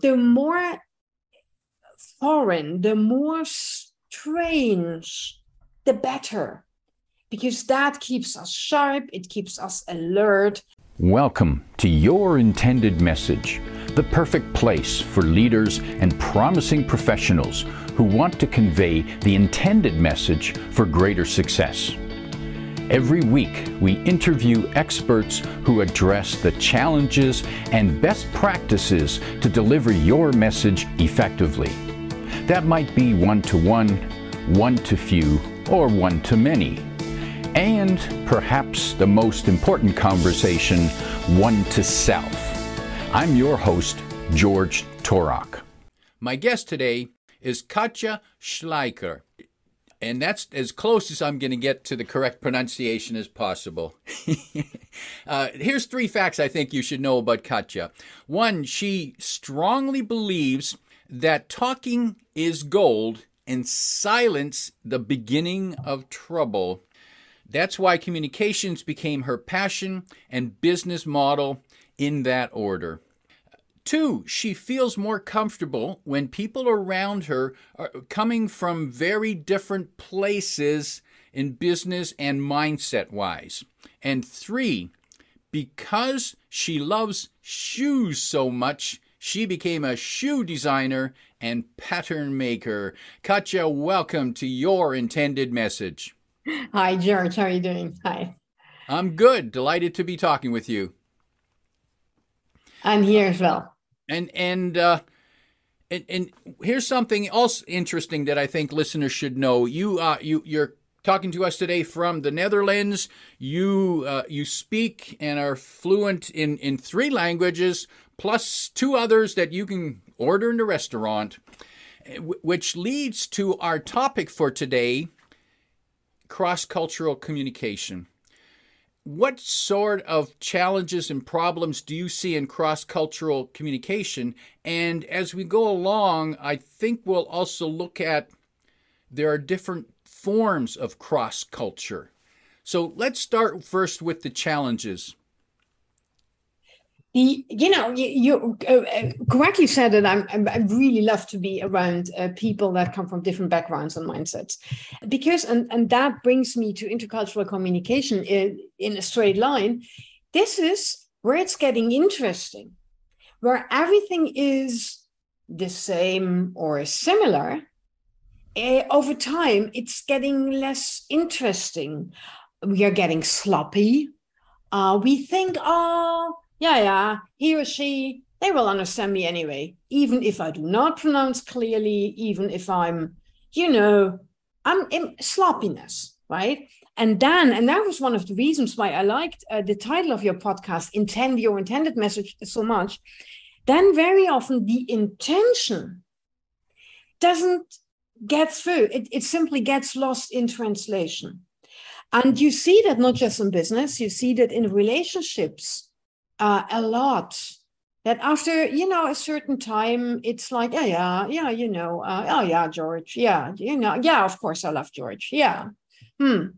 the more foreign, the more strange, the better, because that keeps us sharp, it keeps us alert. Welcome to Your Intended Message, the perfect place for leaders and promising professionals who want to convey the intended message for greater success. Every week, we interview experts who address the challenges and best practices to deliver your message effectively. That might be one-to-one, one-to-few, or one-to-many. And perhaps the most important conversation, one-to-self. I'm your host, George Torok. My guest today is Katja Schleicher. And that's as close as I'm going to get to the correct pronunciation as possible. Here's 3 facts I think you should know about Katja. 1, she strongly believes that talking is gold and silence the beginning of trouble. That's why communications became her passion and business model in that order. 2, she feels more comfortable when people around her are coming from very different places in business and mindset-wise. And 3, because she loves shoes so much, she became a shoe designer and pattern maker. Katja, welcome to Your Intended Message. Hi, George. How are you doing? Hi. I'm good. Delighted to be talking with you. I'm here as well. And here's something else interesting that I think listeners should know. You're talking to us today from the Netherlands. You speak and are fluent in 3 languages, plus 2 others that you can order in a restaurant, which leads to our topic for today, cross-cultural communication. What sort of challenges and problems do you see in cross-cultural communication? And as we go along, I think we'll also look at there are different forms of cross-culture. So let's start first with the challenges. You correctly said that I really love to be around people that come from different backgrounds and mindsets, because and that brings me to intercultural communication in a straight line. This is where it's getting interesting, where everything is the same or similar. Over time, it's getting less interesting. We are getting sloppy. We think, yeah, he or she, they will understand me anyway, even if I do not pronounce clearly, even if I'm in sloppiness, right? And that was one of the reasons why I liked the title of your podcast, Your Intended Message, so much. Then very often the intention doesn't get through. It simply gets lost in translation. And you see that not just in business, you see that in relationships, a lot, that after, a certain time, it's like, oh yeah, George. Yeah, of course I love George. Yeah. And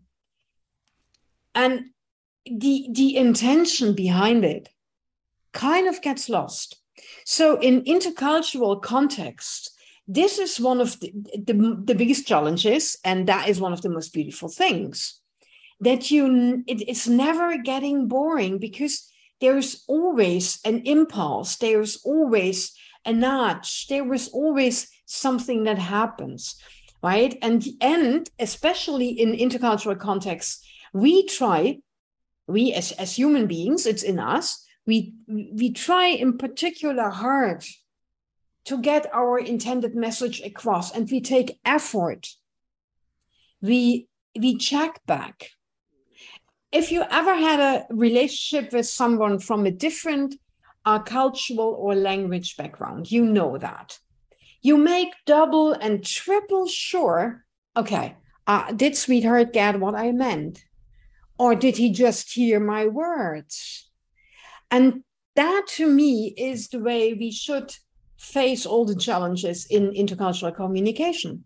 the intention behind it kind of gets lost. So in intercultural context, this is one of the biggest challenges, and that is one of the most beautiful things, that it's never getting boring, because there's always an impulse, there's always a nudge, there is always something that happens, right? And especially in intercultural contexts, we as human beings, it's in us, we try in particular hard to get our intended message across, and we take effort. We check back. If you ever had a relationship with someone from a different cultural or language background, you know that. You make double and triple sure, okay, did sweetheart get what I meant? Or did he just hear my words? And that, to me, is the way we should face all the challenges in intercultural communication.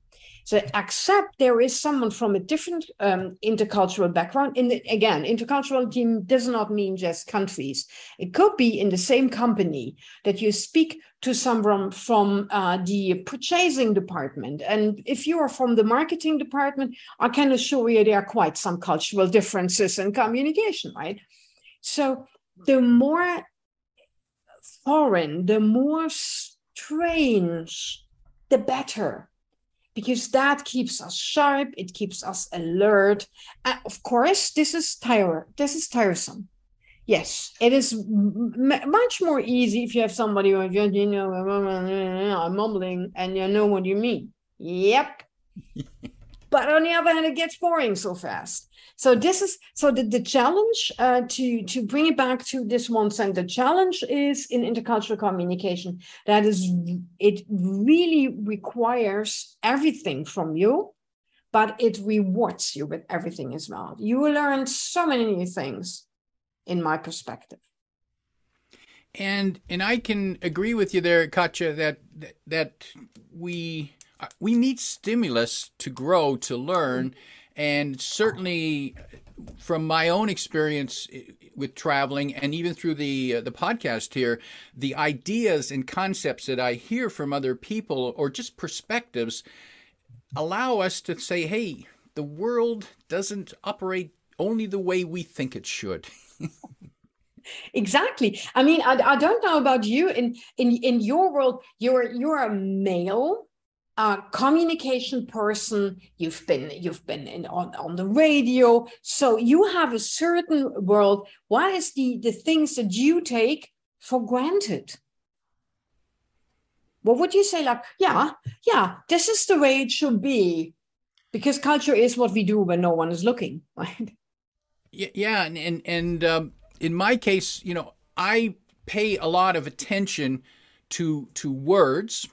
So accept there is someone from a different intercultural background. Again, interculturality does not mean just countries. It could be in the same company that you speak to someone from the purchasing department. And if you are from the marketing department, I can assure you there are quite some cultural differences in communication, right? So the more foreign, the more strange, the better. Because that keeps us sharp, it keeps us alert. And of course, this is tiresome. Yes, it is much more easy if you have somebody who, I'm mumbling and you know what you mean. Yep. But on the other hand, it gets boring so fast. So the challenge to bring it back to this one center challenge is in intercultural communication. It really requires everything from you, but it rewards you with everything as well. You will learn so many new things, in my perspective. And I can agree with you there, Katja, that we need stimulus to grow, to learn. And certainly from my own experience with traveling and even through the podcast here, the ideas and concepts that I hear from other people or just perspectives allow us to say, hey, the world doesn't operate only the way we think it should. Exactly. I mean, I don't know about you. In your world, you're a male communication person. You've been on the radio, so you have a certain world. What is the things that you take for granted? What would you say? Like, yeah, this is the way it should be, because culture is what we do when no one is looking, right? Yeah, and in my case, I pay a lot of attention to words,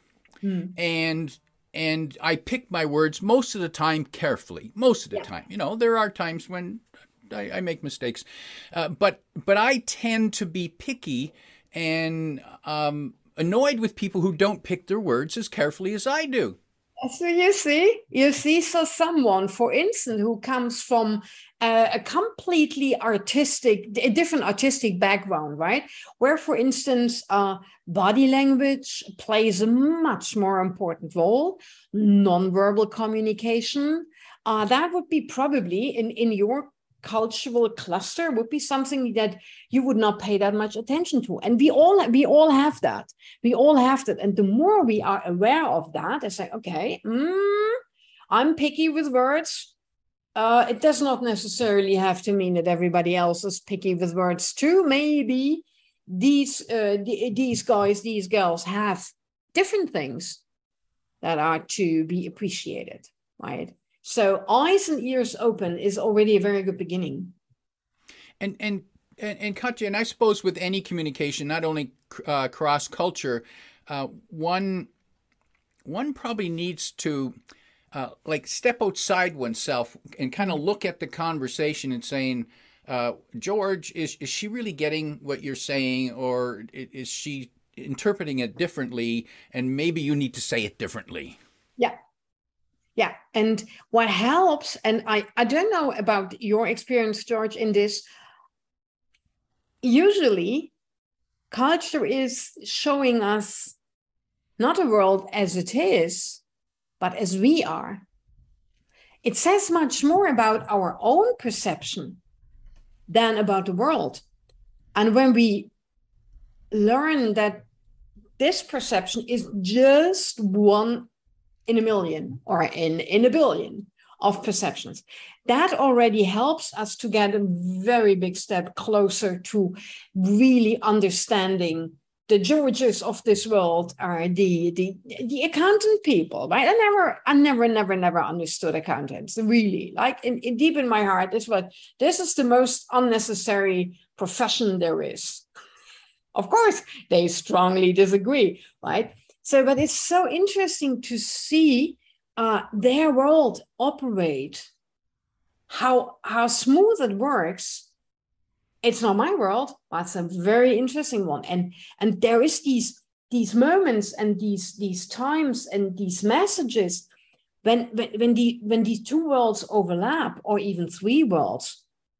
and I pick my words most of the time carefully. Most of the time, there are times when I make mistakes, but I tend to be picky and annoyed with people who don't pick their words as carefully as I do. So you see, so someone, for instance, who comes from a completely different artistic background, right? Where, for instance, body language plays a much more important role, nonverbal communication, that would be probably in your cultural cluster would be something that you would not pay that much attention to. And we all have that. And the more we are aware of that, I say, okay, I'm picky with words. It does not necessarily have to mean that everybody else is picky with words too. Maybe these guys, these girls have different things that are to be appreciated, right? So eyes and ears open is already a very good beginning. And Katja, and I suppose with any communication, not only cross culture, one probably needs to step outside oneself and kind of look at the conversation and saying, George, is she really getting what you're saying, or is she interpreting it differently? And maybe you need to say it differently. Yeah. And what helps, and I don't know about your experience, George, in this, usually culture is showing us not a world as it is, but as we are. It says much more about our own perception than about the world. And when we learn that this perception is just one in a million or in a billion of perceptions, that already helps us to get a very big step closer to really understanding the Georges of this world are the accountant people, right? I never understood accountants, really. Like deep in my heart, this is the most unnecessary profession there is. Of course, they strongly disagree, right? So, but it's so interesting to see their world operate, how smooth it works. It's not my world, but it's a very interesting one. And there is these moments and these times and these messages when these two worlds overlap, or even three worlds,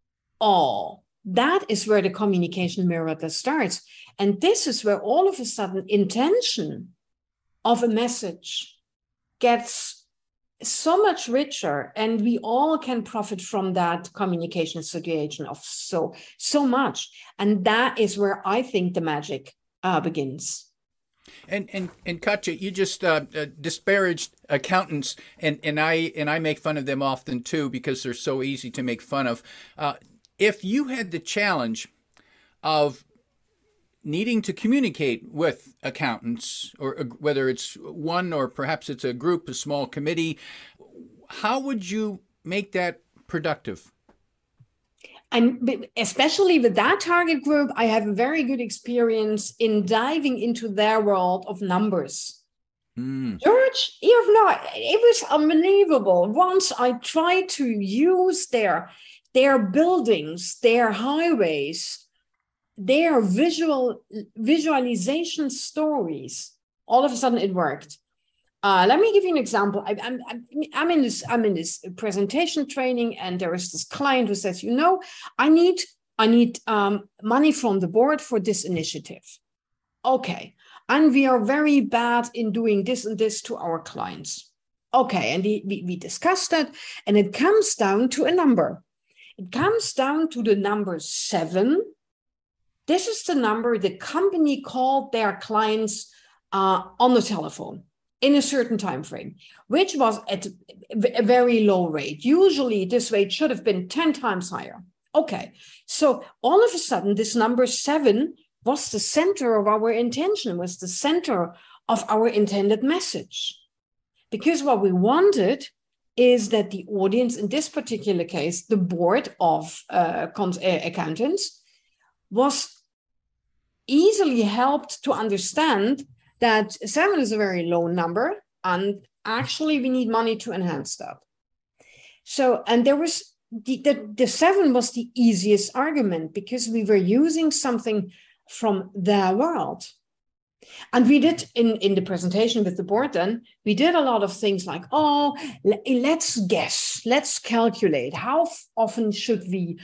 that is where the communication mirror starts. And this is where all of a sudden intention of a message gets so much richer, and we all can profit from that communication situation of so much. And that is where I think the magic begins. And Katja, you just disparaged accountants, and I make fun of them often too, because they're so easy to make fun of. If you had the challenge of needing to communicate with accountants, or whether it's one or perhaps it's a group, a small committee, how would you make that productive? And especially with that target group, I have a very good experience in diving into their world of numbers. George, it was unbelievable. Once I tried to use their buildings, their highways, their visualization stories, all of a sudden it worked. Let me give you an example. I'm in this presentation training, and there is this client who says, I need money from the board for this initiative. Okay, and we are very bad in doing this and this to our clients. Okay, and we discussed that, and it comes down to a number. It comes down to the number 7. This is the number the company called their clients on the telephone in a certain time frame, which was at a very low rate. Usually this rate should have been 10 times higher. Okay, so all of a sudden this number 7 was the center of our intention, was the center of our intended message. Because what we wanted is that the audience, in this particular case, the board of accountants, was easily helped to understand that 7 is a very low number, and actually we need money to enhance that. So, and there was the 7 was the easiest argument, because we were using something from their world. And we did in the presentation with the board, then we did a lot of things like, let's guess, let's calculate. How often should we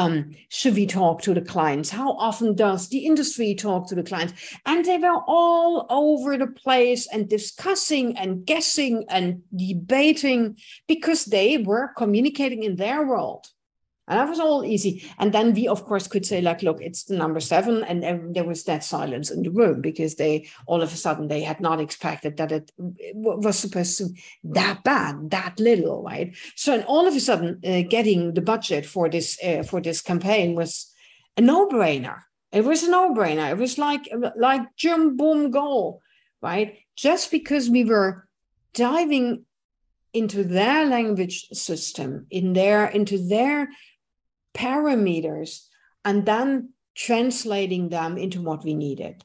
talk to the clients? How often does the industry talk to the clients? And they were all over the place and discussing and guessing and debating, because they were communicating in their world. And that was all easy. And then we, of course, could say, like, look, it's the number 7. And there was that silence in the room, because they all of a sudden they had not expected that it was supposed to be that bad, that little, right? So, and all of a sudden, getting the budget for this campaign was a no-brainer. It was a no-brainer. It was like jump, boom, goal, right? Just because we were diving into their language system, into their parameters, and then translating them into what we needed.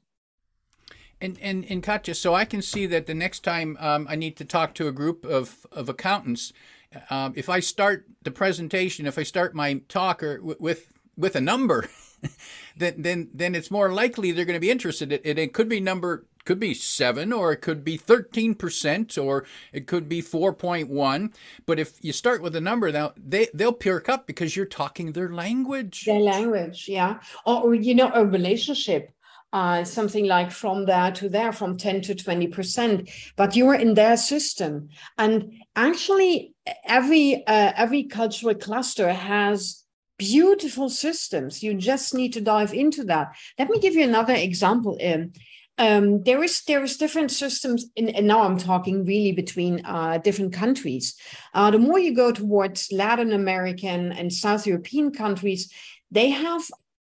And Katja, so I can see that the next time I need to talk to a group of accountants, if I start the presentation, if I start my talk with a number, then it's more likely they're going to be interested. It could be 7, or it could be 13%, or it could be 4.1. But if you start with a number, now they'll perk up because you're talking their language. Their language, yeah. Or a relationship, something like from there to there, from 10 to 20%. But you're in their system, and actually, every cultural cluster has beautiful systems. You just need to dive into that. Let me give you another example. There is different systems and now I'm talking really between different countries. The more you go towards Latin American and South European countries, they have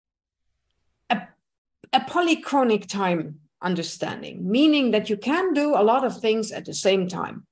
a polychronic time understanding, meaning that you can do a lot of things at the same time,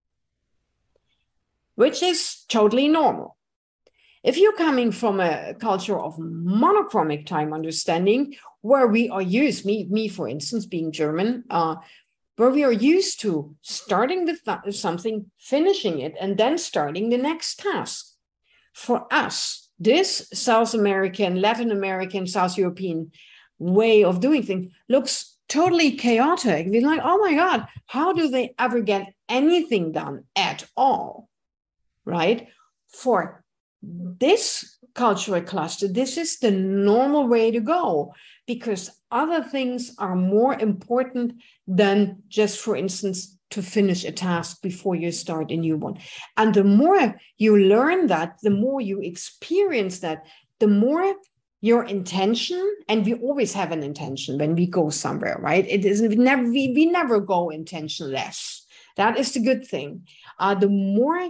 which is totally normal. If you're coming from a culture of monochromic time understanding, where we are used, me for instance, being German, where we are used to starting with something, finishing it, and then starting the next task. For us, this South American, Latin American, South European way of doing things looks totally chaotic. We're like, oh my God, how do they ever get anything done at all? Right? For this cultural cluster, this is the normal way to go, because other things are more important than just, for instance, to finish a task before you start a new one. And the more you learn that, the more you experience that, the more your intention, and we always have an intention when we go somewhere, right? It is we never go intentionless. That is the good thing. The more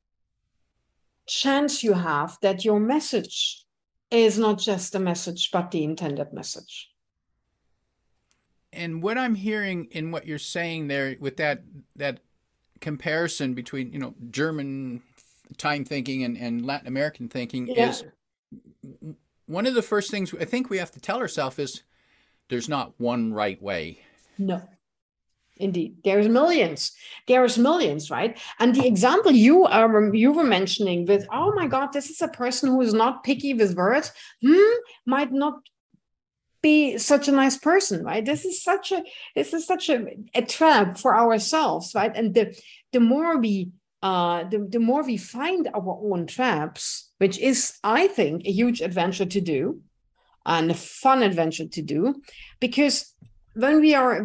chance you have that your message is not just a message, but the intended message. And what I'm hearing in what you're saying there with that comparison between, German time thinking and Latin American thinking is one of the first things I think we have to tell ourselves is there's not one right way. No. Indeed, there's millions, right? And the example you were mentioning with, oh my God, this is a person who is not picky with words, might not be such a nice person, right? This is such a trap for ourselves, right? And the more we find our own traps, which is, I think, a huge adventure to do, and a fun adventure to do, because when we are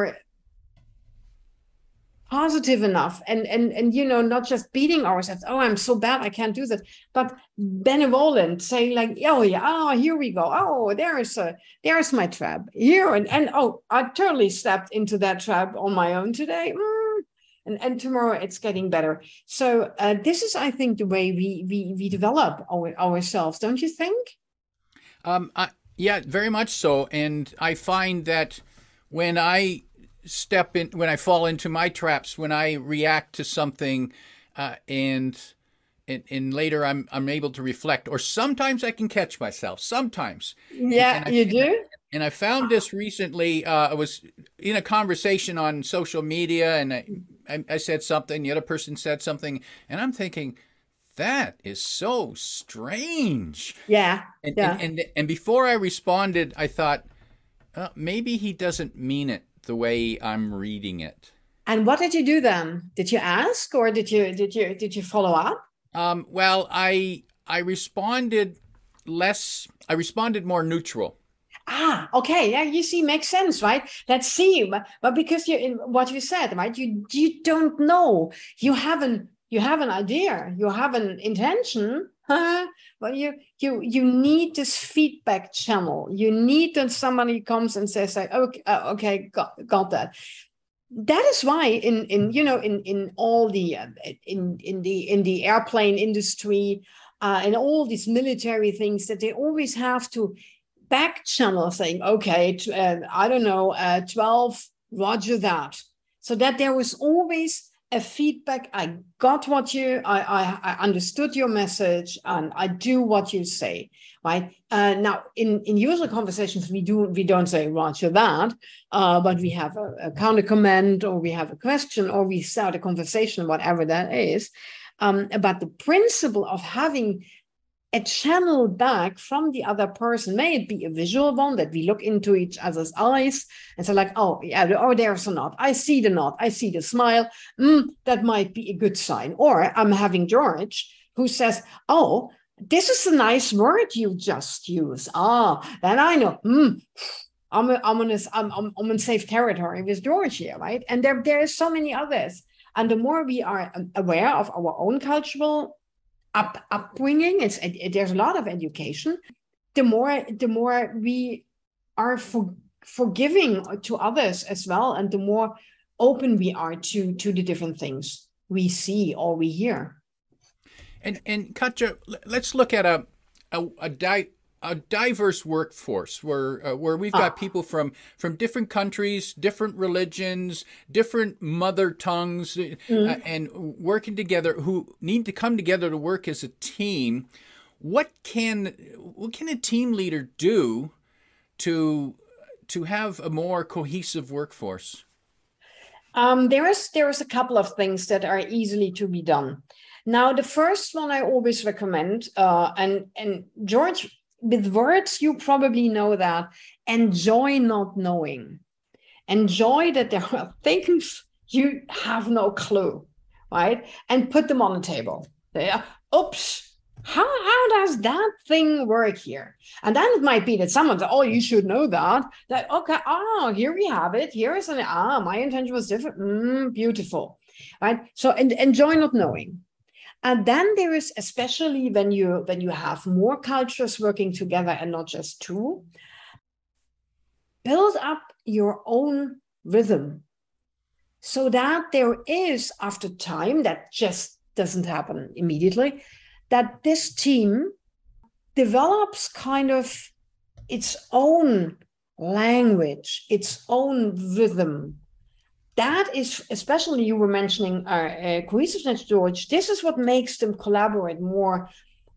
positive enough and not just beating ourselves, oh, I'm so bad, I can't do this, but benevolent, saying like, oh yeah, oh, here we go, oh, there's my trap here, and oh, I totally stepped into that trap on my own today, and tomorrow it's getting better. So this is, I think, the way we develop ourselves, don't you think? Yeah, very much so. And I find that when I fall into my traps, when I react to something, and later I'm able to reflect, or sometimes I can catch myself. Sometimes, you do. And I found this recently. I was in a conversation on social media, and I said something. The other person said something, and I'm thinking, that is so strange. Yeah. And before I responded, I thought, maybe he doesn't mean it the way I'm reading it. And what did you do then? Did you ask, or did you follow up? Well, I responded less. I responded more neutral. Okay. Yeah, you see, makes sense, right? Let's see. But because what you said, right? You don't know. You have an idea. You have an intention. But you need this feedback channel. You need that somebody comes and says like, okay, got that. That is why in all the in the airplane industry and all these military things, that they always have to back channel saying, okay, I don't know, 12, roger that, so that there was always a feedback. I got what I understood your message, and I do what you say, right? Now, in usual conversations, we don't say roger that, but we have a counter comment, or we have a question, or we start a conversation, whatever that is. But the principle of having a channel back from the other person, may it be a visual one that we look into each other's eyes and say like, oh yeah, oh, there's a nod, I see the nod, I see the smile, that might be a good sign. Or I'm having George who says, oh, this is a nice word you just used. Then I know, I'm in safe territory with George here, right? And there are so many others. And the more we are aware of our own cultural upbringing, there's a lot of education, the more we are forgiving to others as well, and the more open we are to the different things we see or we hear. And Katja, let's look at a diverse workforce where we've got people from different countries, different religions, different mother tongues, and working together, who need to come together to work as a team. What can a team leader do to have a more cohesive workforce? There is a couple of things that are easily to be done. Now, the first one I always recommend, and George, with words, you probably know that, enjoy not knowing. enjoy that there are things you have no clue, right? And put them on the table. Oops, how does that thing work here? And then it might be that someone says, oh, you should know that. That, okay, here we have it. Here is my intention was different. Beautiful, right? So enjoy not knowing. And then there is, especially when you have more cultures working together and not just two, build up your own rhythm so that there is, after time, that just doesn't happen immediately, that this team develops kind of its own language, its own rhythm. That is, especially you were mentioning cohesiveness, George, this is what makes them collaborate more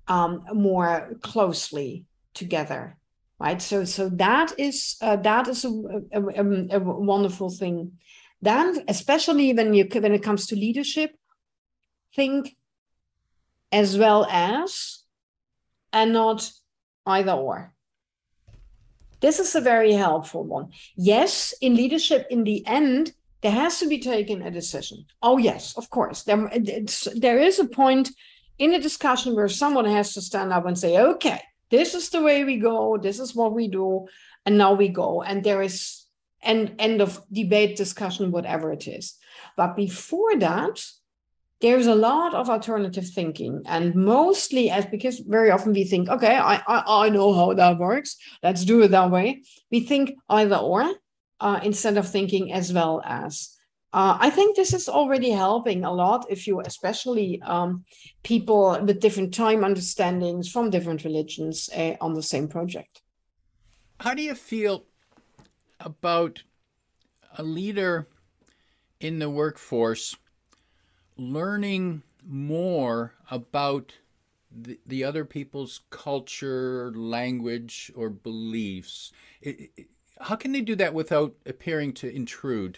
closely together, right? So that is a wonderful thing. Then, especially when it comes to leadership, think as well as, and not either or. This is a very helpful one. Yes, in leadership, in the end, there has to be taken a decision. Oh, yes, of course. There is a point in a discussion where someone has to stand up and say, okay, this is the way we go, this is what we do, and now we go. And there is an end of debate, discussion, whatever it is. But before that, there's a lot of alternative thinking, and mostly because very often we think, okay, I know how that works, let's do it that way. We think either or instead of thinking as well as. I think this is already helping a lot if you, especially people with different time understandings from different religions on the same project. How do you feel about a leader in the workforce learning more about the other people's culture, language, or beliefs? How can they do that without appearing to intrude?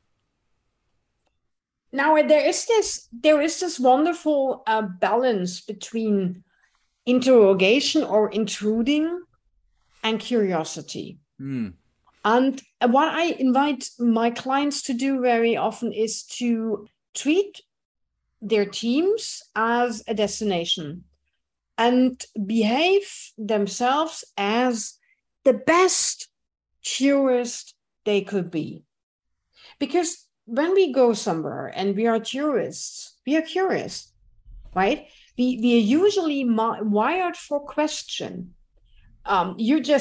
Now, there is this wonderful balance between interrogation or intruding and curiosity. And what I invite my clients to do very often is to treat their teams as a destination and behave themselves as the best tourist they could be. Because when we go somewhere and we are tourists, we are curious, right? We are usually wired for question. When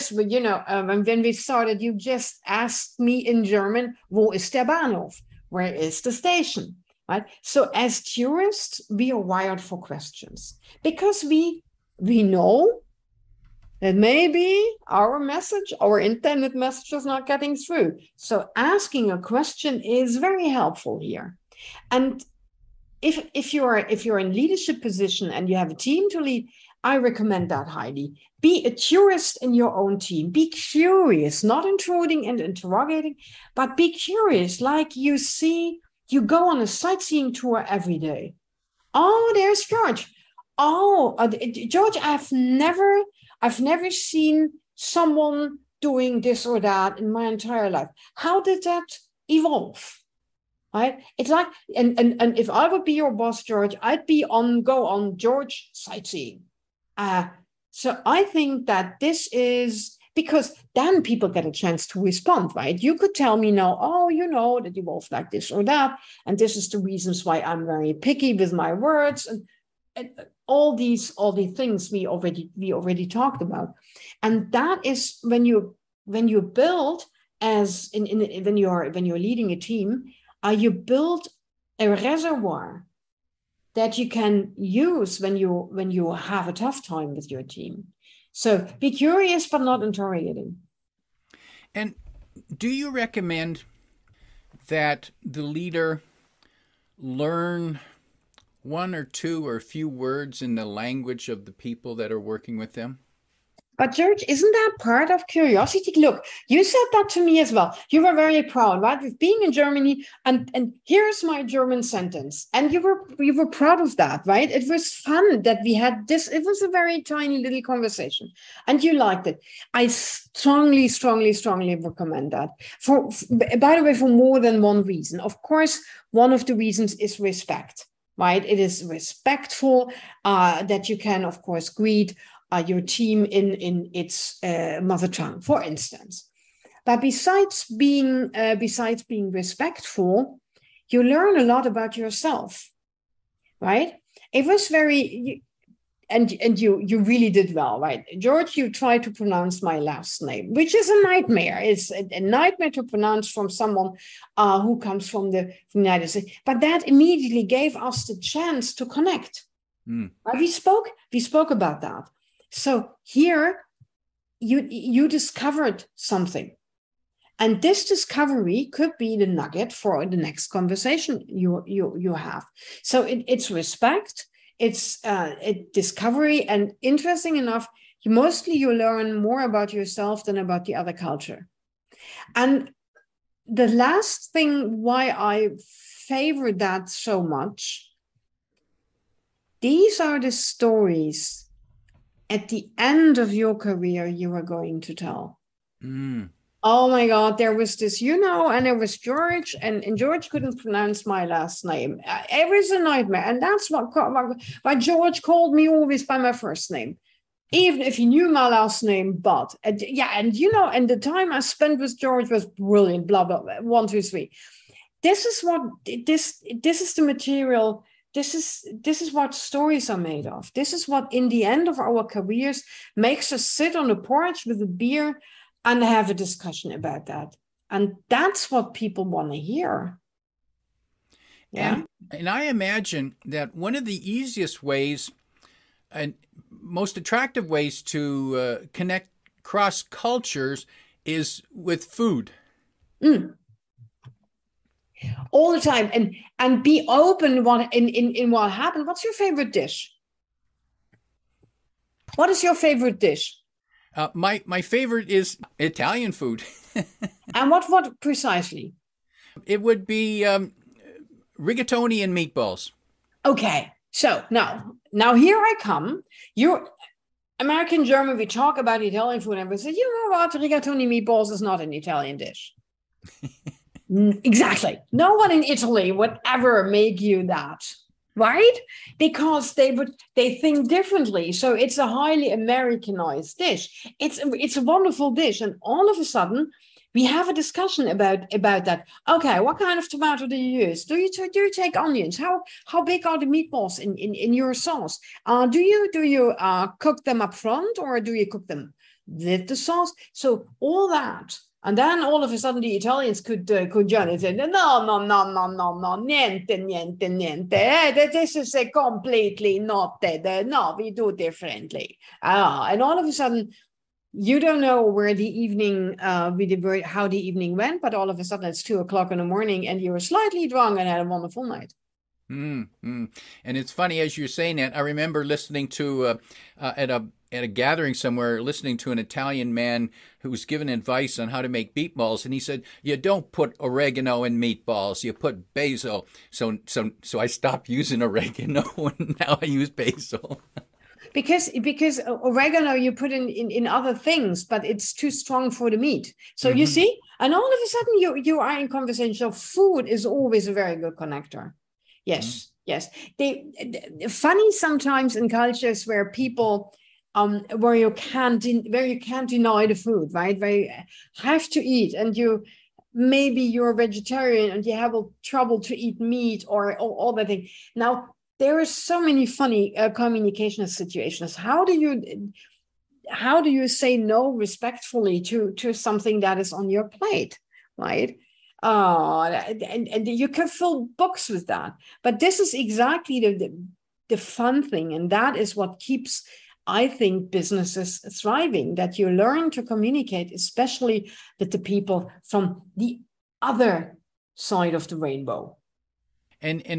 we started, you just asked me in German, wo ist der Bahnhof? Where is the station? Right? So as tourists, we are wired for questions because we know that maybe our intended message is not getting through. So asking a question is very helpful here. And if you're in leadership position and you have a team to lead, I recommend that highly. Be a tourist in your own team. Be curious, not intruding and interrogating, but be curious. Like you go on a sightseeing tour every day. Oh, there's George. Oh, George, I've never seen someone doing this or that in my entire life. How did that evolve? Right? It's like, and if I would be your boss, George, I'd go on George sightseeing. So I think that this is because then people get a chance to respond, right? You could tell me now, oh, that evolved like this or that, and this is the reasons why I'm very picky with my words, and all these things we already talked about, and that is when you build when you're leading a team, you build a reservoir that you can use when you have a tough time with your team. So be curious, but not interrogating. And do you recommend that the leader learn one or two or a few words in the language of the people that are working with them? But George, isn't that part of curiosity? Look, you said that to me as well. You were very proud, right, with being in Germany, and here's my German sentence. And you were proud of that, right? It was fun that we had this. It was a very tiny little conversation, and you liked it. I strongly, strongly, strongly recommend that. By the way, for more than one reason. Of course, one of the reasons is respect, right? It is respectful that you can, of course, greet your team in its mother tongue, for instance. But besides being respectful, you learn a lot about yourself, right? It was very, and you really did well, right? George, you tried to pronounce my last name, which is a nightmare. It's a nightmare to pronounce from someone who comes from the United States. But that immediately gave us the chance to connect. Right? We spoke about that. So here you discovered something. And this discovery could be the nugget for the next conversation you have. So it's respect, it's discovery, and interesting enough, you learn more about yourself than about the other culture. And the last thing why I favor that so much, these are the stories at the end of your career you are going to tell. Oh my God, there was this, and there was George, and George couldn't pronounce my last name. It was a nightmare. And that's why George called me always by my first name, even if he knew my last name. But and the time I spent with George was brilliant, blah, blah, blah, 1, 2, 3. This is the material. This is what stories are made of. This is what, in the end of our careers, makes us sit on the porch with a beer and have a discussion about that. And that's what people want to hear. Yeah. And I imagine that one of the easiest ways and most attractive ways to connect cross cultures is with food. All the time, and be open in what happened. What's your favorite dish? What is your favorite dish? My favorite is Italian food. And what precisely? It would be rigatoni and meatballs. Okay, so now here I come. You're American German. We talk about Italian food, and we say, you know what? Rigatoni meatballs is not an Italian dish. Exactly. No one in Italy would ever make you that, right? Because they think differently. So it's a highly Americanized dish. It's a wonderful dish, and all of a sudden we have a discussion about that. Okay, what kind of tomato do you use? Do you take onions? How big are the meatballs in your sauce? Do you cook them up front, or do you cook them with the sauce? So all that. And then all of a sudden the Italians could join and say, no, niente. This is completely not that. No, we do differently. And all of a sudden, you don't know where the evening, how the evening went, but all of a sudden it's 2:00 in the morning and you were slightly drunk and had a wonderful night. And it's funny, as you're saying that, I remember listening to at a gathering somewhere, listening to an Italian man who was given advice on how to make meatballs, and he said, "You don't put oregano in meatballs; you put basil." So I stopped using oregano, and now I use basil. Because oregano you put in other things, but it's too strong for the meat. So you see, and all of a sudden you are in conversation. So food is always a very good connector. Yes. Funny sometimes in cultures where people, where you can't deny the food, right? Where you have to eat, and maybe you're a vegetarian and you have trouble to eat meat or all that thing. Now there are so many funny communication situations. How do you say no respectfully to something that is on your plate, right? And you can fill books with that. But this is exactly the fun thing. And that is what keeps, I think, businesses thriving, that you learn to communicate, especially with the people from the other side of the rainbow. And it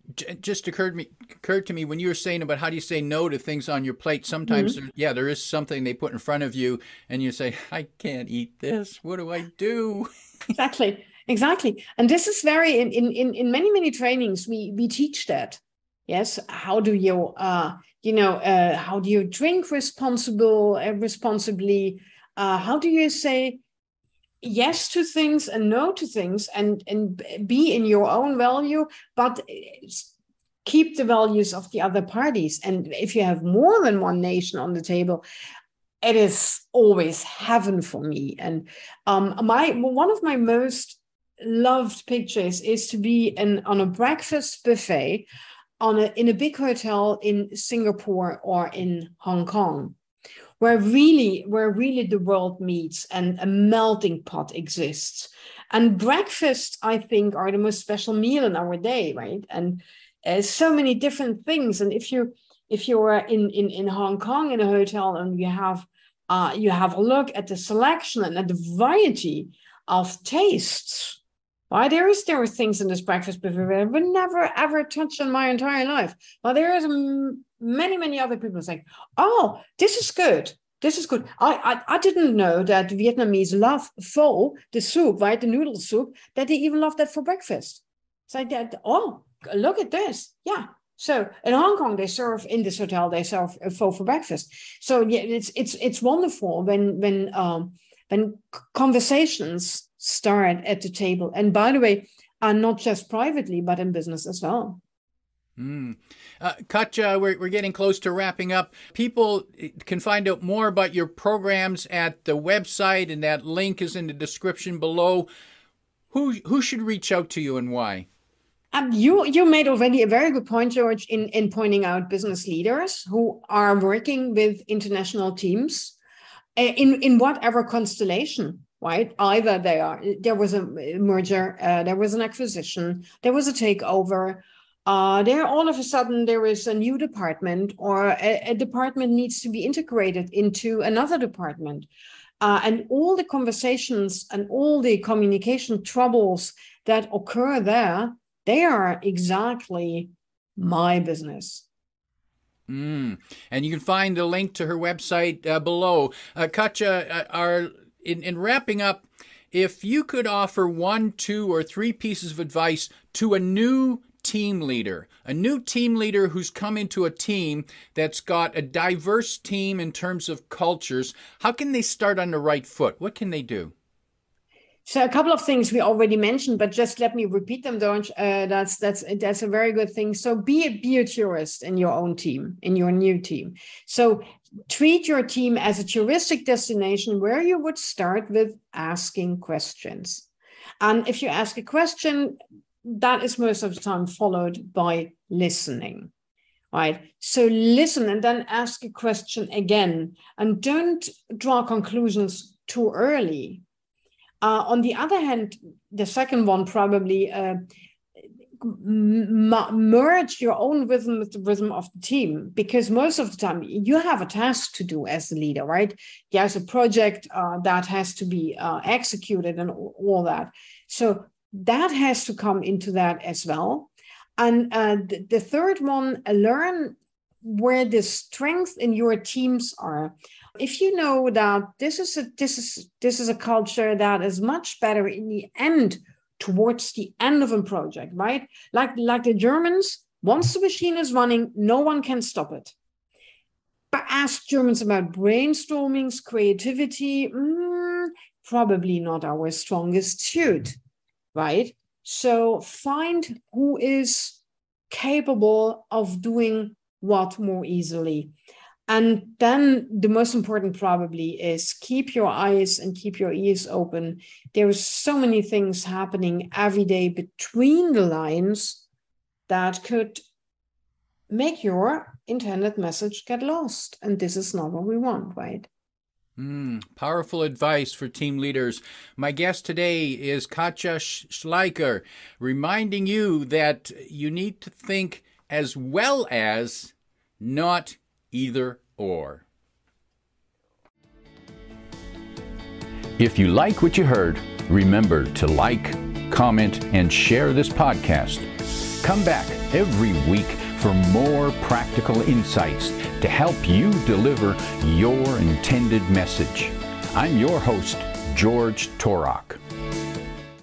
It just occurred to me when you were saying about how do you say no to things on your plate. Sometimes, there is something they put in front of you and you say, I can't eat this. What do I do? Exactly. And this is very, in many, many trainings, we teach that. Yes. How do you, how do you drink responsibly? How do you say yes to things and no to things and be in your own value, but keep the values of the other parties? And if you have more than one nation on the table, it is always heaven for me. And one of my most loved pictures is to be on a breakfast buffet in a big hotel in Singapore or in Hong Kong, where really the world meets and a melting pot exists. And breakfast, I think, are the most special meal in our day, right? And so many different things. And if you're in Hong Kong in a hotel and you have a look at the selection and at the variety of tastes, right? There are things in this breakfast buffet that I would never ever touch in my entire life. Well, there is many other people saying, "Oh, this is good. This is good." I didn't know that Vietnamese love pho, the soup, right? The noodle soup, that they even love that for breakfast. So I did, oh, look at this. Yeah. So in Hong Kong, in this hotel, they serve pho for breakfast. So yeah, it's wonderful when conversations start at the table. And by the way, not just privately, but in business as well. Katja, we're getting close to wrapping up. People can find out more about your programs at the website, and that link is in the description below. Who should reach out to you and why? You made already a very good point, George, in pointing out business leaders who are working with international teams in whatever constellation. Right? Either there was a merger, there was an acquisition, there was a takeover, all of a sudden there is a new department, or a department needs to be integrated into another department. And all the conversations and all the communication troubles that occur there, they are exactly my business. And you can find the link to her website below. Katja, in wrapping up, if you could offer 1, 2, or 3 pieces of advice to a new team leader who's come into a team that's got a diverse team in terms of cultures, how can they start on the right foot? What can they do? So a couple of things we already mentioned, but just let me repeat them, George. That's a very good thing. So be a tourist in your own team, in your new team. So treat your team as a touristic destination where you would start with asking questions. And if you ask a question, that is most of the time followed by listening, right? So listen and then ask a question again, and don't draw conclusions too early. On the other hand, the second one probably merge your own rhythm with the rhythm of the team, because most of the time you have a task to do as the leader, right? There's a project that has to be executed and all that. So that has to come into that as well. And the third one, learn where the strength in your teams are. If you know that this is a culture that is much better in the end, towards the end of a project, right? Like the Germans, once the machine is running, no one can stop it. But ask Germans about brainstorming, creativity, probably not our strongest suit, right? So find who is capable of doing what more easily. And then the most important probably is keep your eyes and keep your ears open. There are so many things happening every day between the lines that could make your intended message get lost. And this is not what we want, right? Powerful advice for team leaders. My guest today is Katja Schleicher, reminding you that you need to think as well as, not either or. If you like what you heard, remember to like, comment, and share this podcast. Come back every week for more practical insights to help you deliver your intended message. I'm your host, George Torok.